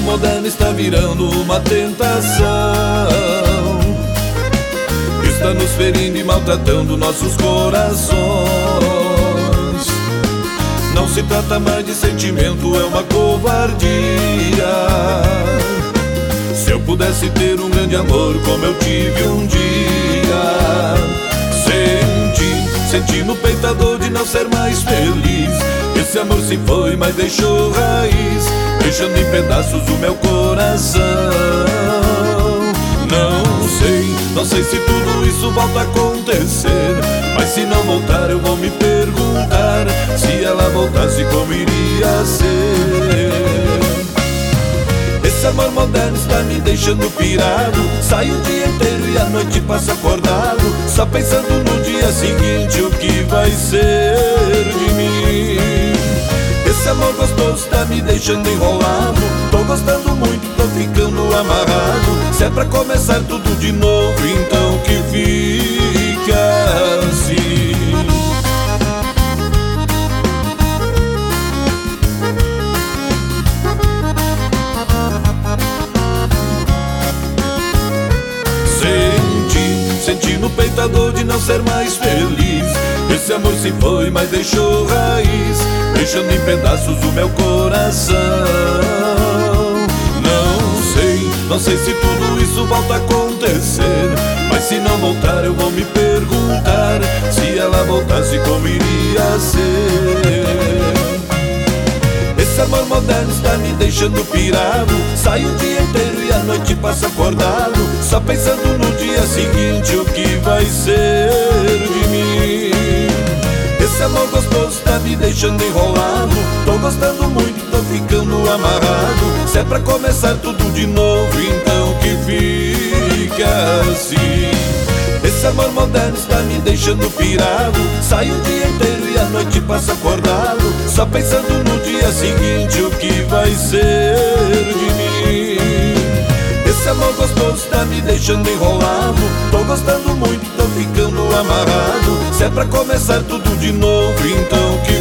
amor moderno está virando uma tentação, está nos ferindo e maltratando nossos corações. Não se trata mais de sentimento, é uma covardia. Se eu pudesse ter um grande amor como eu tive um dia, senti no peito a dor de não ser mais feliz. Esse amor se foi, mas deixou raiz, deixando em pedaços o meu coração. Não sei se tudo isso volta a acontecer, mas se não voltar eu vou me perguntar, se ela voltasse como iria ser. Esse amor moderno está me deixando pirado, saio o dia inteiro e à noite passo acordado, só pensando no dia seguinte o que vai ser de mim. Esse amor gostoso está me deixando enrolado, tô gostando muito, tô ficando amarrado. Se é pra começar tudo de novo, então que fica assim. Senti no peito a dor de não ser mais feliz. Esse amor se foi, mas deixou raiz, deixando em pedaços o meu coração. Não sei se tudo isso volta a acontecer, mas se não voltar eu vou me perguntar, se ela voltasse como iria ser. Esse amor moderno está me deixando pirado, saio o dia inteiro e à noite passo acordado, só pensando no dia seguinte o que vai ser de mim. Esse amor gostoso está me deixando enrolado, tô gostando muito, tô ficando amarrado. Se é pra começar tudo de novo, então que fica assim. Esse amor moderno está me deixando pirado, saio o dia inteiro e à noite passo acordado, só pensando no dia seguinte o que vai ser de mim. Esse amor gostoso está me deixando enrolado, tô gostando muito, tô ficando amarrado. Se é pra começar tudo de novo, então que